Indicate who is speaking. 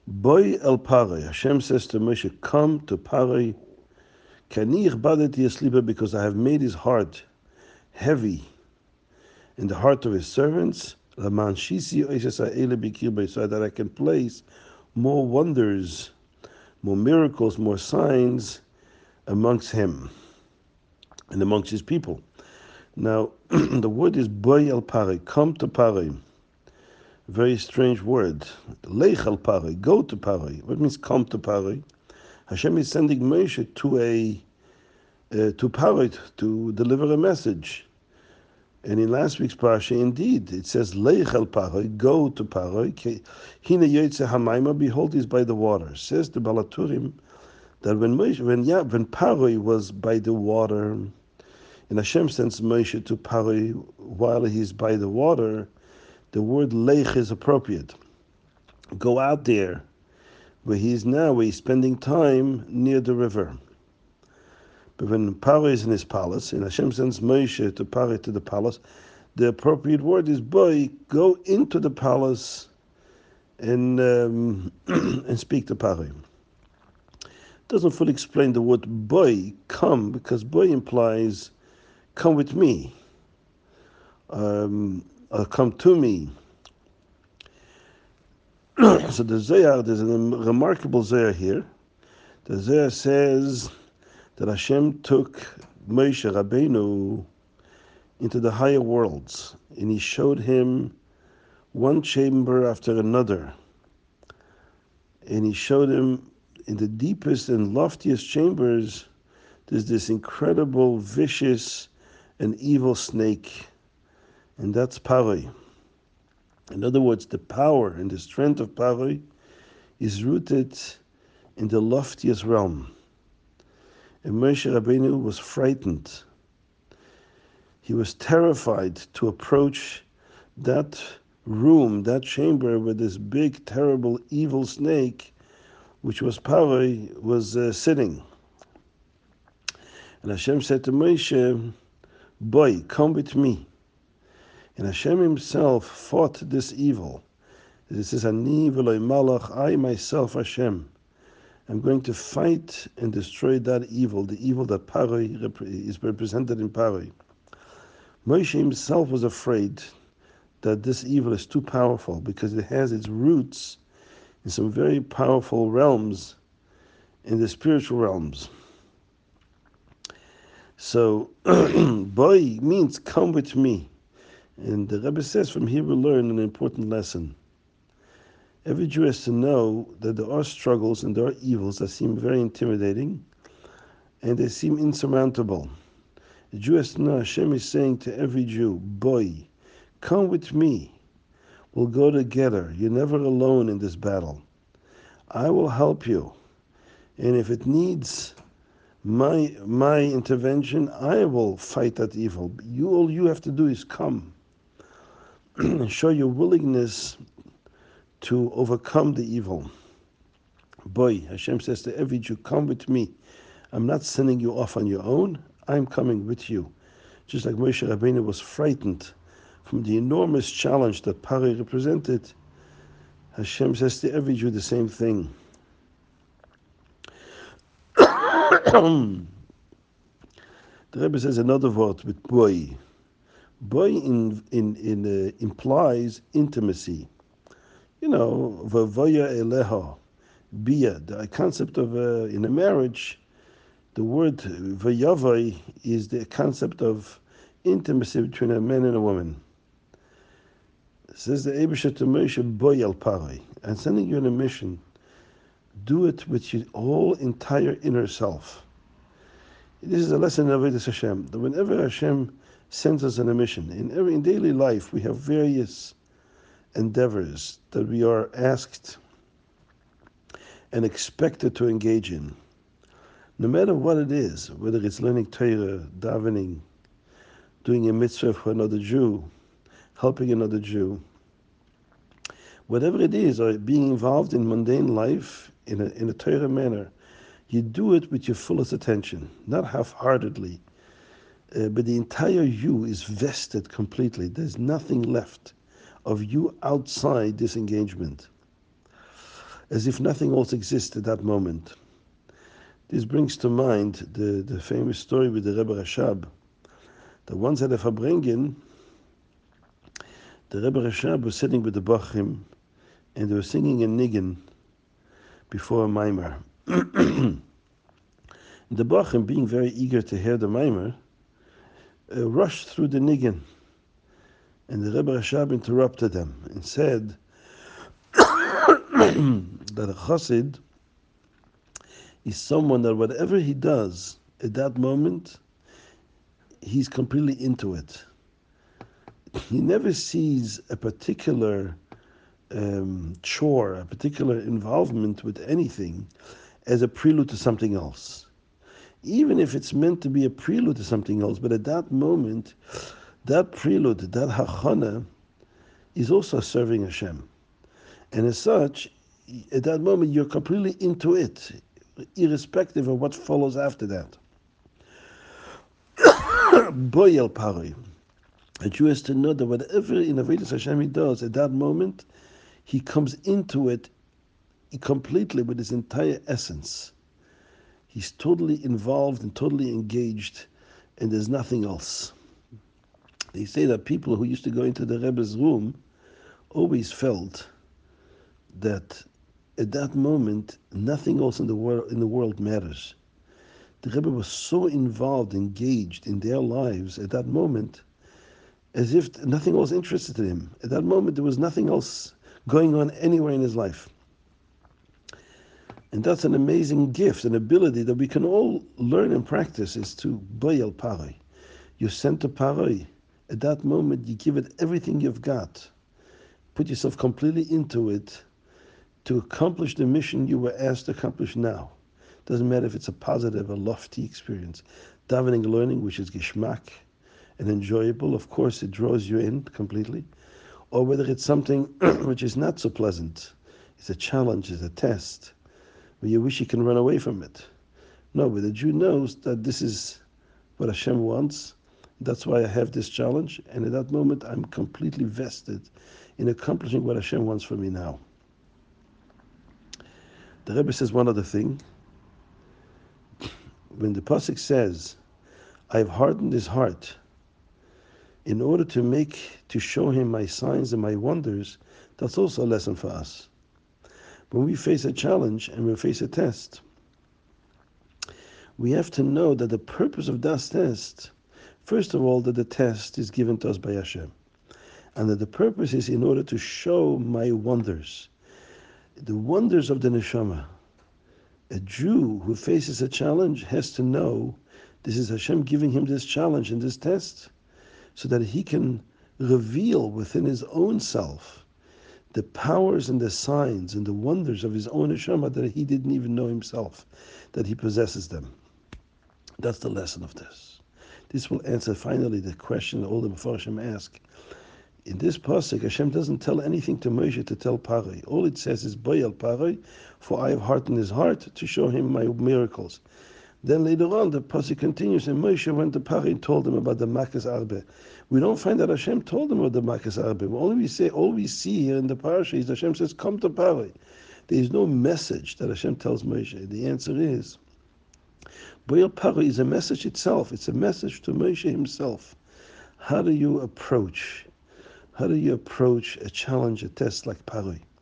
Speaker 1: Boy el Parai. Hashem says to Moshe, come to Parai. Kani ichbadeti yesliba, because I have made his heart heavy in the heart of his servants. Laman shisi oishes ha'ele bikir bei, so that I can place more wonders, more miracles, more signs amongst him and amongst his people. Now, the word is boy el Parai, come to Parai. Very strange word. Lech al Parai, go to Parai. What means come to Parai? Hashem is sending Moshe to Parai to deliver a message. And in last week's parasha, indeed, it says Lech al Parai, go to Parai. Hine yotze hamayma, behold, he's by the water. Says the Balaturim that when Parai was by the water, and Hashem sends Moshe to Parai while he's by the water, the word lech is appropriate. Go out there where he is now, where he's spending time near the river. But when Paro is in his palace, and Hashem sends Moshe to Paro to the palace, the appropriate word is boy, go into the palace and and speak to Paro. Doesn't fully explain the word boy, come, because boy implies come with me, come to me. So there's a remarkable Zohar here. The Zohar says that Hashem took Moshe Rabbeinu into the higher worlds, and he showed him one chamber after another. And he showed him in the deepest and loftiest chambers, there's this incredible, vicious, and evil snake, and that's Paroi. In other words, the power and the strength of Paroi is rooted in the loftiest realm. And Moshe Rabbeinu was frightened. He was terrified to approach that room, that chamber where this big, terrible, evil snake, which was Paroi, was sitting. And Hashem said to Moshe, boy, come with me. And Hashem himself fought this evil. This is Ani v'loi malach, I myself Hashem. I'm going to fight and destroy that evil, the evil that Paroi is represented in Paroi. Moshe himself was afraid that this evil is too powerful because it has its roots in some very powerful realms, in the spiritual realms. So, boy means come with me. And the Rebbe says from here we learn an important lesson. Every Jew has to know that there are struggles and there are evils that seem very intimidating and they seem insurmountable. The Jew has to know Hashem is saying to every Jew, boy, come with me. We'll go together. You're never alone in this battle. I will help you. And if it needs my intervention, I will fight that evil. All you have to do is come and show your willingness to overcome the evil. Boy, Hashem says to every Jew, come with me. I'm not sending you off on your own. I'm coming with you. Just like Moshe Rabbeinu was frightened from the enormous challenge that Paroi represented, Hashem says to every Jew the same thing. The Rebbe says another word with boy. Boy implies intimacy. You know, v'voya eleha, bia. The concept of in a marriage, the word v'yavai is the concept of intimacy between a man and a woman. It says the Eibusha to Moshe, boy al Paroi. I'm sending you on a mission. Do it with your whole entire inner self. This is a lesson of Avodas Hashem. That whenever Hashem sends us on a mission, in daily life we have various endeavors that we are asked and expected to engage in. No matter what it is, whether it's learning Torah, davening, doing a mitzvah for another Jew, helping another Jew, whatever it is, or being involved in mundane life in a Torah manner, you do it with your fullest attention, not half-heartedly, but the entire you is vested completely. There's nothing left of you outside this engagement. as if nothing else exists at that moment. This brings to mind the famous story with the Rebbe Rashab. The ones at the Farbrengen, the Rebbe Rashab was sitting with the Bachrim, and they were singing a niggin before a mimer. The Bachrim, being very eager to hear the mimer, rushed through the niggin, and the Rebbe Rashab interrupted them and said that a chassid is someone that whatever he does at that moment, he's completely into it. He never sees a particular chore, a particular involvement with anything as a prelude to something else. Even if it's meant to be a prelude to something else, but at that moment, that prelude, that hachana, is also serving Hashem. And as such, at that moment, you're completely into it, irrespective of what follows after that. Boyel Pari. A Jew has to know that whatever in Avodas Hashem he does, at that moment, he comes into it completely with his entire essence. He's totally involved and totally engaged, and there's nothing else. They say that people who used to go into the Rebbe's room always felt that at that moment, nothing else in the world matters. The Rebbe was so involved, engaged in their lives at that moment, as if nothing else interested him. At that moment, there was nothing else going on anywhere in his life. And that's an amazing gift, an ability that we can all learn and practice, is to boyel paroi. You're sent to paroi. At that moment, you give it everything you've got. Put yourself completely into it to accomplish the mission you were asked to accomplish now. Doesn't matter if it's a positive, a lofty experience. Davening, learning, which is geschmack and enjoyable, of course, it draws you in completely. Or whether it's something which is not so pleasant. It's a challenge, it's a test, where you wish you can run away from it. No, but the Jew knows that this is what Hashem wants. That's why I have this challenge. And at that moment, I'm completely vested in accomplishing what Hashem wants for me now. The Rebbe says one other thing. When the Pasuk says, I've hardened his heart in order to show him my signs and my wonders, that's also a lesson for us. When we face a challenge and we face a test, we have to know that the purpose of that test, first of all, that the test is given to us by Hashem, and that the purpose is in order to show my wonders, the wonders of the neshama. A Jew who faces a challenge has to know this is Hashem giving him this challenge and this test so that he can reveal within his own self the powers and the signs and the wonders of his own neshama that he didn't even know himself, that he possesses them. That's the lesson of this. This will answer finally the question that all the Mefarshim ask. In this pasuk, Hashem doesn't tell anything to Moshe to tell Paroi. All it says is Boyel Paroi, for I have hardened his heart to show him my miracles. Then later on, the pasuk continues, and Moshe went to Paroi and told him about the Makas Arbe. We don't find that Hashem told him about the Makas Arbe. All we see here in the parasha is Hashem says, "Come to Paroi." There is no message that Hashem tells Moshe. The answer is, Boyel Paroi is a message itself. It's a message to Moshe himself. How do you approach a challenge, a test like Paroi?